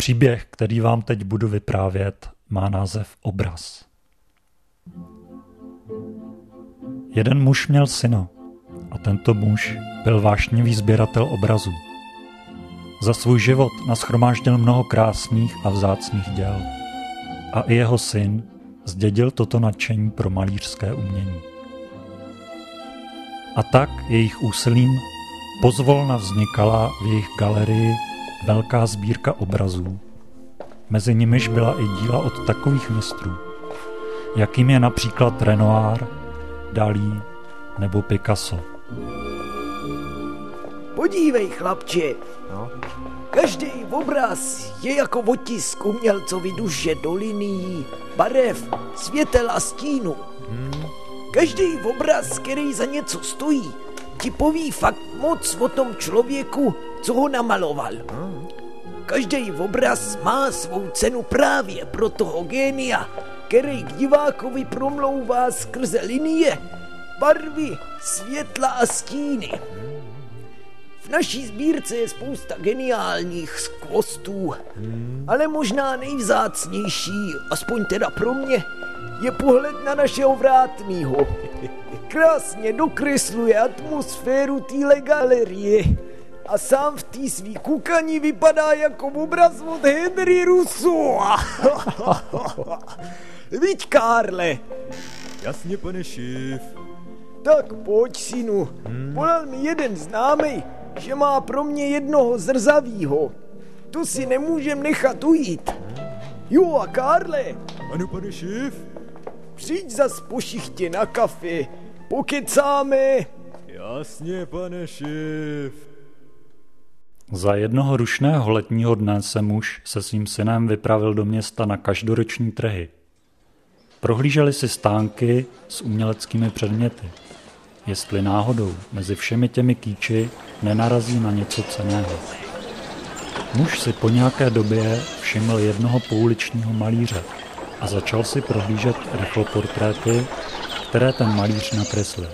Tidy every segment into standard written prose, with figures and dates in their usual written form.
Příběh, který vám teď budu vyprávět, má název Obraz. Jeden muž měl syna a tento muž byl vášnivý sběratel obrazů. Za svůj život nashromáždil mnoho krásných a vzácných děl a i jeho syn zdědil toto nadšení pro malířské umění. A tak jejich úsilím pozvolna vznikala v jejich galerii velká sbírka obrazů. Mezi nimiž byla i díla od takových mistrů, jakým je například Renoir, Dalí nebo Picasso. Podívej, chlapče, každý obraz je jako otisk umělcovi duše do linií, barev, světel a stínu. Každý obraz, který za něco stojí, ti poví fakt moc o tom člověku, co ho namaloval. Každý obraz má svou cenu právě pro toho génia, který k divákovi promlouvá skrze linie, barvy, světla a stíny. V naší sbírce je spousta geniálních skvostů, ale možná nejvzácnější, aspoň teda pro mě, je pohled na našeho vrátnýho. Krásně dokresluje atmosféru téhle galerie a sám v té svý kukani vypadá jako obraz od Henry Rousseau. Viď, Karle? Jasně, pane šéf. Tak pojď, synu. Volal mi jeden známej, že má pro mě jednoho zrzavýho. To si nemůžem nechat ujít. Jo a Karle? Ano, pane šéf. Přijď zas po šichtě na kafe. Pokecáme. Jasně, pane šéf. Za jednoho rušného letního dne se muž se svým synem vypravil do města na každoroční trhy. Prohlíželi si stánky s uměleckými předměty. Jestli náhodou mezi všemi těmi kýči nenarazí na něco cenného. Muž si po nějaké době všiml jednoho pouličního malíře a začal si prohlížet rychloportréty, které ten malíř nakreslil.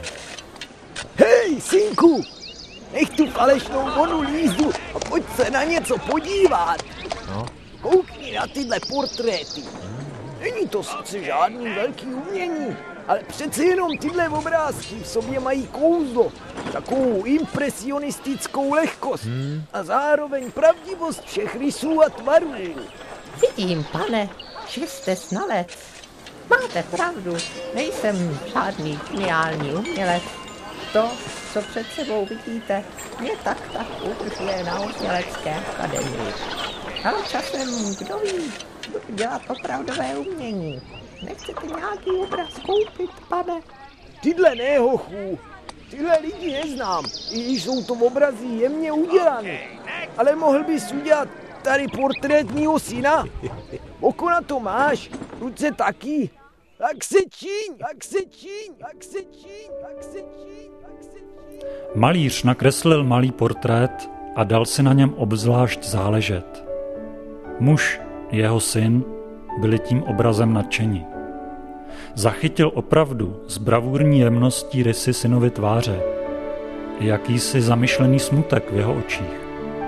Hej, synku! Nech tu falešnou vonu lízdu a pojď se na něco podívat. Koukni na tyhle portréty. Není to sice žádný velký umění, ale přece jenom tyhle obrázky v sobě mají kouzlo, takovou impresionistickou lehkost a zároveň pravdivost všech rysů a tvarů. Vidím, pane, že jste znalec. Máte pravdu, nejsem žádný geniální umělec. To, co před sebou vidíte, mě tak udržuje na umělecké akademii. Ale časem, kdo ví, budu dělat opravdové umění. Nechcete nějaký obraz koupit, pane? Tyhle ne, hochu. Tyhle lidi neznám, i když jsou to obrazy jemně udělané. Ale mohl bys udělat tady portrét mýho syna? Oko na to máš, ruce taky. Tak se čiň, tak se čiň, tak se čiň, tak se čiň, tak se čiň. Malíř nakreslil malý portrét a dal si na něm obzvlášť záležet. Muž, jeho syn, byli tím obrazem nadšeni. Zachytil opravdu s bravurní jemností rysy synovy tváře i jakýsi zamyšlený smutek v jeho očích.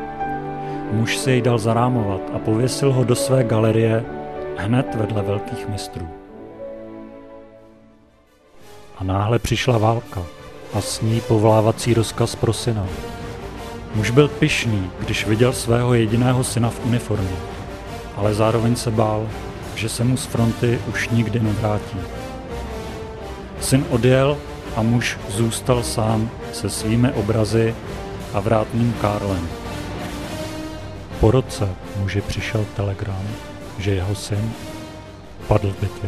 Muž si jej dal zarámovat a pověsil ho do své galerie hned vedle velkých mistrů. A náhle přišla válka a s ní povolávací rozkaz pro syna. Muž byl pyšný, když viděl svého jediného syna v uniformě, ale zároveň se bál, že se mu z fronty už nikdy nevrátí. Syn odjel a muž zůstal sám se svými obrazy a vrátným Karlem. Po roce muži přišel telegram, že jeho syn padl v bitvě.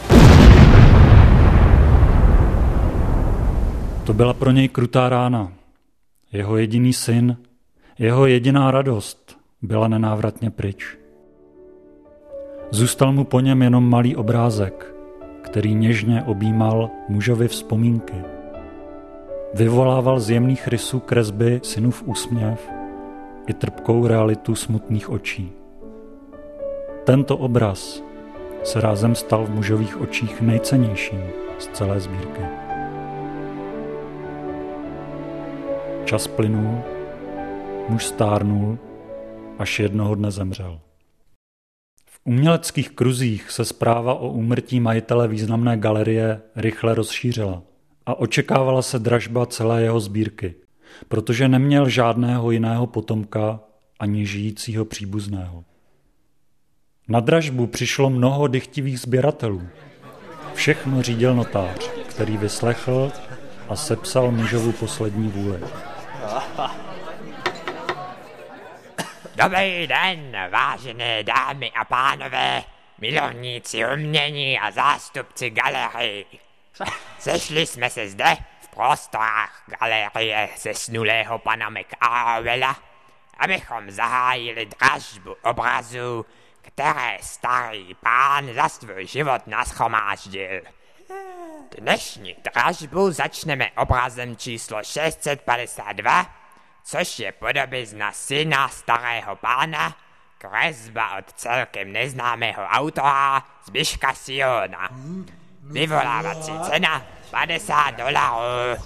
To byla pro něj krutá rána. Jeho jediný syn, jeho jediná radost byla nenávratně pryč. Zůstal mu po něm jenom malý obrázek, který něžně objímal mužovi vzpomínky. Vyvolával z jemných rysů kresby synův úsměv i trpkou realitu smutných očí. Tento obraz se rázem stal v mužových očích nejcennějším z celé sbírky. Čas plynul, muž stárnul, až jednoho dne zemřel. uměleckých kruzích se zpráva o úmrtí majitele významné galerie rychle rozšířila a očekávala se dražba celé jeho sbírky, protože neměl žádného jiného potomka ani žijícího příbuzného. Na dražbu přišlo mnoho dychtivých sběratelů. Všechno řídil notář, který vyslechl a sepsal mužovu poslední vůli. Dobrý den, vážené dámy a pánové, milovníci umění a zástupci galerii. Sešli jsme se zde v prostorách galerie zesnulého pana McAwella, abychom zahájili dražbu obrazů, které starý pán za svůj život nashromáždil. Dnešní dražbu začneme obrazem číslo 652, což je podobizna syna starého pána, kresba od celkem neznámého autora Zbyška Siona. Vyvolávací cena $50.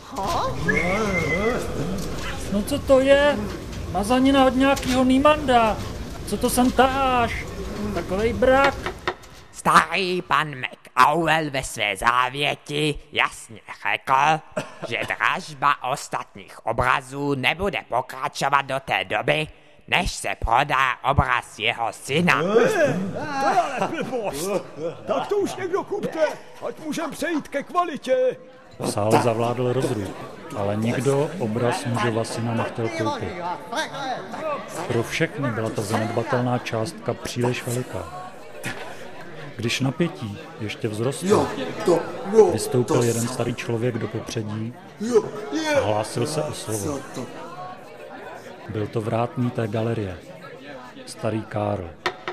No co to je? Mazanina od nějakého Niemanda. Co to sem taháš? Takovej brak. Starý pan McAwell ve své závěti jasně řekl, že dražba ostatních obrazů nebude pokračovat do té doby, než se prodá obraz jeho syna. To je ale blbost. Tak to už někdo kupte, ať můžem přejít ke kvalitě. V sále zavládl rozruch, ale nikdo obraz mužova syna nechtěl koupit. Pro všechny byla ta zanedbatelná částka příliš veliká. Když napětí ještě vzrostlo, vystoupil jeden starý člověk do popředí a hlásil se o slovo. Byl to vrátný té galerie, starý Karl.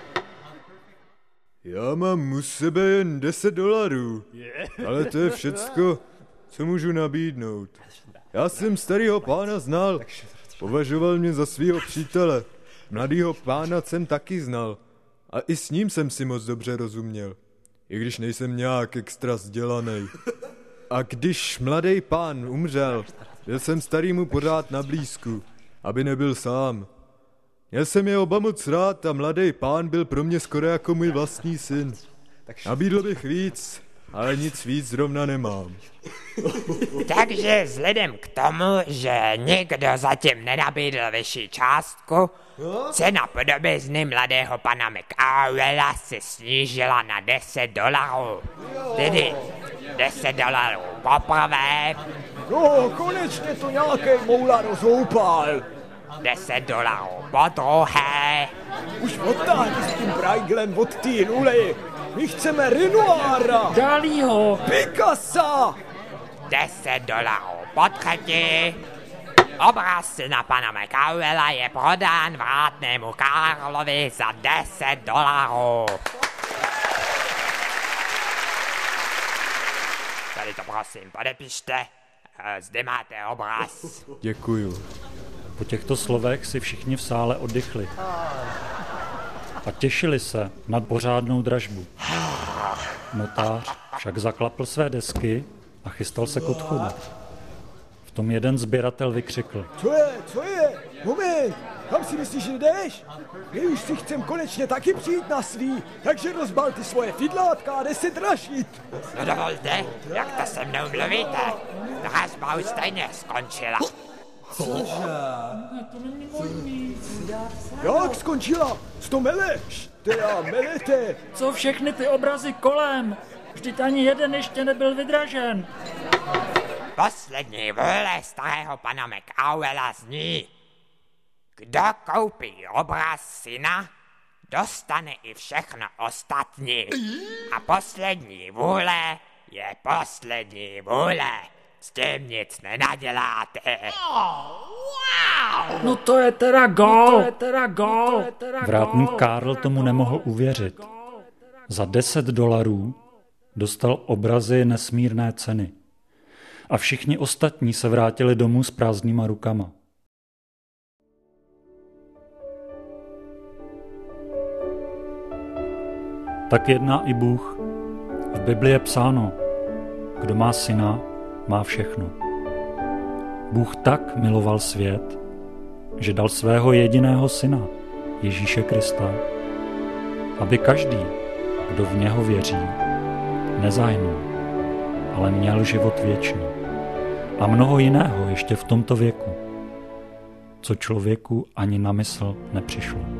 Já mám u sebe jen $10, ale to je všecko, co můžu nabídnout. Já jsem starýho pána znal, považoval mě za svýho přítele. Mladýho pána jsem taky znal a i s ním jsem si moc dobře rozuměl, i když nejsem nějak extra vzdělanej. A když mladý pán umřel, byl jsem starýmu pořád na blízku, aby nebyl sám. Měl jsem je oba moc rád a mladý pán byl pro mě skoro jako můj vlastní syn. Nabídl bych víc, ale nic víc zrovna nemám. Takže vzhledem k tomu, že nikdo zatím nenabídl vyšší částku, cena podobizny mladého pana McAwella se snížila na $10. Tedy $10 poprvé, No, konečně to nějaký moula rozhoupal. $10 po druhé, Už odtáhni s tím brajglem od té nuly. My chceme Renoira, Dalího. Picassa. $10 po třetí. Obraz syna pana McAwella je prodán vrátnému Karlovi za $10. Tady to prosím podepište, zde máte obraz. Děkuju. Po těchto slovech si všichni v sále oddychli a těšili se na pořádnou dražbu. Notář však zaklapl své desky a chystal se k odchodu. V tom jeden sběratel vykřikl. Co je? Moment, kam si myslíš, že jdeš? My už si chcem konečně taky přijít na svý, takže rozbal ty svoje fidlátka a jde se dražit. No dovolte, jak to se mnou mluvíte? Dražba už stejně skončila. Jak skončila? To meleš, teda melete. Co všechny ty obrazy kolem? Vždyť ani jeden ještě nebyl vydražen. Poslední vůle starého pana McAwella zní: kdo koupí obraz syna, dostane i všechno ostatní. A poslední vůle je poslední vůle. S tím nic nenaděláte. No to je teda gol. Vrátník Karl tomu nemohl uvěřit. Za $10 dostal obrazy nesmírné ceny. A všichni ostatní se vrátili domů s prázdnýma rukama. Tak jedná i Bůh. V Bibli je psáno, kdo má syna, má všechno. Bůh tak miloval svět, že dal svého jediného syna, Ježíše Krista, aby každý, kdo v něho věří, nezahynul, ale měl život věčný. A mnoho jiného ještě v tomto věku, co člověku ani na mysl nepřišlo.